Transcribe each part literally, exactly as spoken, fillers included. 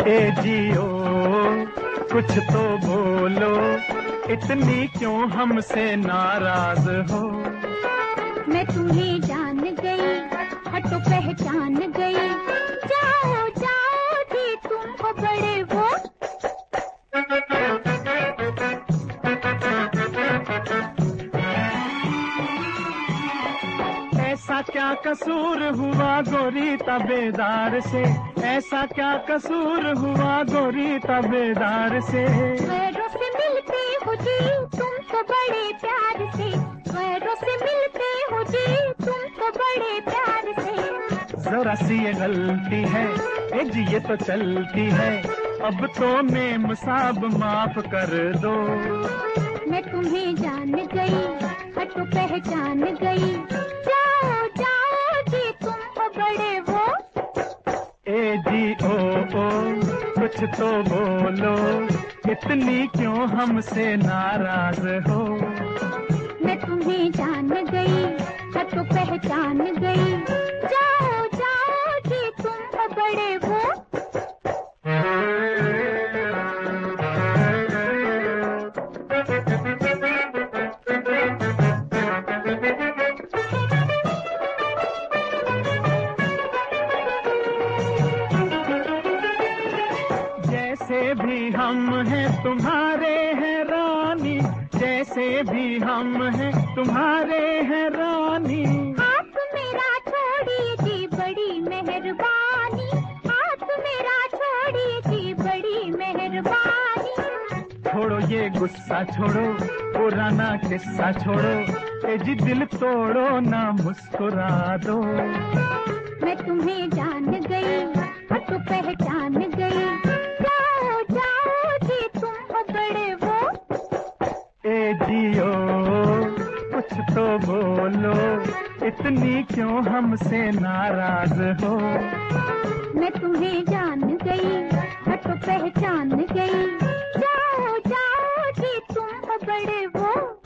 ए जियो कुछ तो बोलो, इतनी क्यों हमसे नाराज हो। मैं तुम्हें जान गई, हटो पहचान गई, जाओ जाओ जी तुम हो बड़े वो। ऐसा क्या कसूर हुआ गोरी तबेदार से, ऐसा क्या कसूर हुआ गोरी तबेदार से। गैरों से मिलते हो जी तुम तो बड़े प्यार से, गैरों से मिलते हो जी तुम तो बड़े प्यार से। जरा सी ये गलती है ए जी ये तो चलती है, अब तो मेम साहब माफ कर दो। मैं तुम्हें जान गई, हटो पहचान गई, जाओ जाओ जी तुम हो बड़े वो। ए जी ओ ओ कुछ तो बोलो, इतनी क्यों हमसे नाराज हो। मैं तुम्हें जान गई, हटो पहचान गई, जाओ जाओ जी तुम हो बड़े वो। जैसे भी हम हैं तुम्हारे हैं रानी, जैसे भी हम हैं तुम्हारे हैं रानी। हाथ मेरा छोड़िए जी बड़ी मेहरबानी, हाथ मेरा छोड़िए जी बड़ी मेहरबानी। छोड़ो ये गुस्सा छोड़ो, पुराना किस्सा छोड़ो, ए जी दिल तोड़ो ना मुस्कुरा दो। मैं तुम्हें जान गई, हटो पहचान गई, जाओ जाओ जी तुम हो बड़े वो। ए जियो कुछ तो बोलो, इतनी क्यों हमसे नाराज हो। मैं तुम्हें जान गई, हटो पहचान गई, जाओ जाओ जी तुम हो बड़े वो।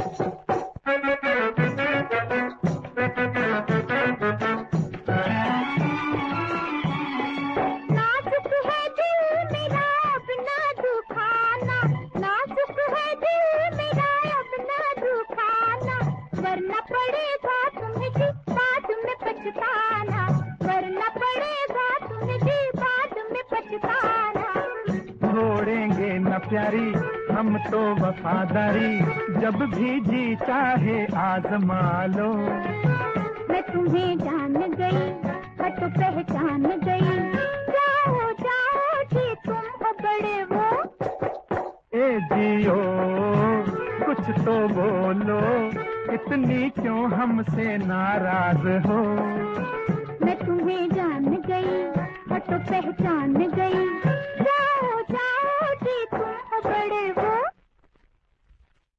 नाजुक है दिल मेरा अब ना दुखाना, नाजुक है दिल मेरा अब ना दुखाना, वरना पड़ेगा तुम्हें जी बाद में पछताना, वरना पड़ेगा तुम्हें जी बाद में पछताना। छोड़ेंगे न प्यारी हम तो वफादारी, जब भी जी चाहे आजमा लो। मैं तुम्हें जान गई, हटो पहचान गई, जाओ जाओ जी तुम हो बड़े वो। ए जियो कुछ तो बोलो, इतनी क्यों हमसे नाराज हो। मैं तुम्हें जान गई, हटो पहचान गई,